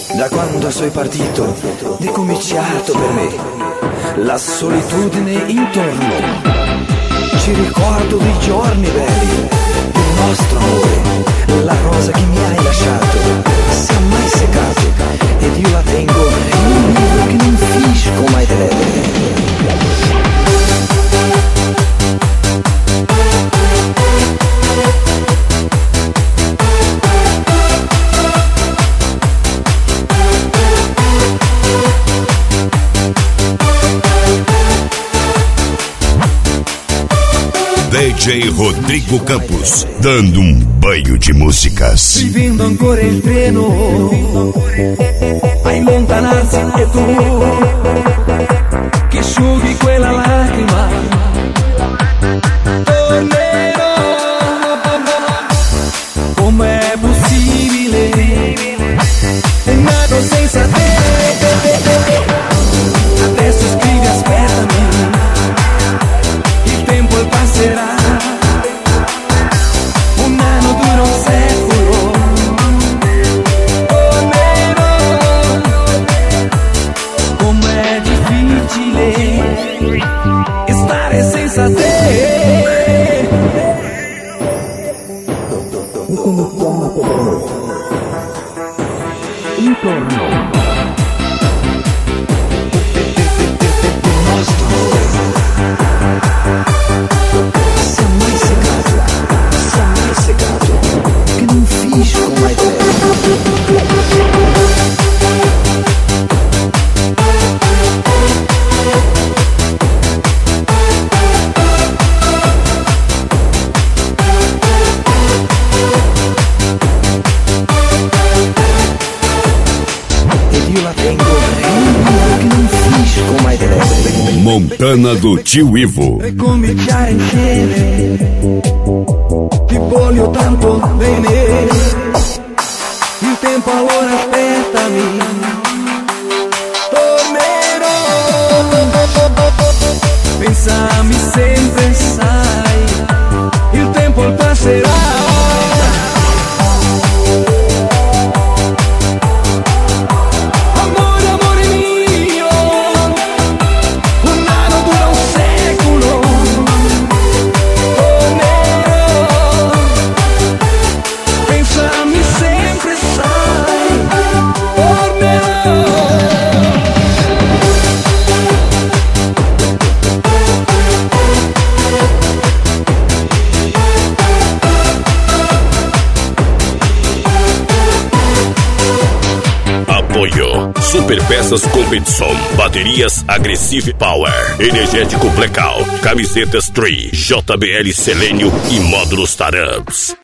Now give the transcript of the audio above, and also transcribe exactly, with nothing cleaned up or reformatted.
Da quando sei partito, di cominciato per me la solitudine intorno. Ci ricordo dei giorni belli, il nostro amore, la rosa che mi hai lasciato, si è mai seccato ed io la tengo in un libro che non finisco mai di leggere. D J Rodrigo Campos, dando um banho de músicas. Vivendo ancora il treno, a allontanarsi e tu che asciughi quella lacrima. Tornerò, com'è possibile? È nato senza te. Adesso scrivi aspettami, il tempo passerà. Un anno dura un secolo. Tornerò, com'è difficile stare senza te. Intorno. Montana do Tio Ivo. Ricominciare insieme, ti voglio tanto bene. Il tempo allora aspettami, tornerò. Pensami sempre, sai, il tempo passerà. Super Peças Competição, baterias Aggressive Power, energético Blackout, camisetas Tree, J B L Selênio e módulos Taramps.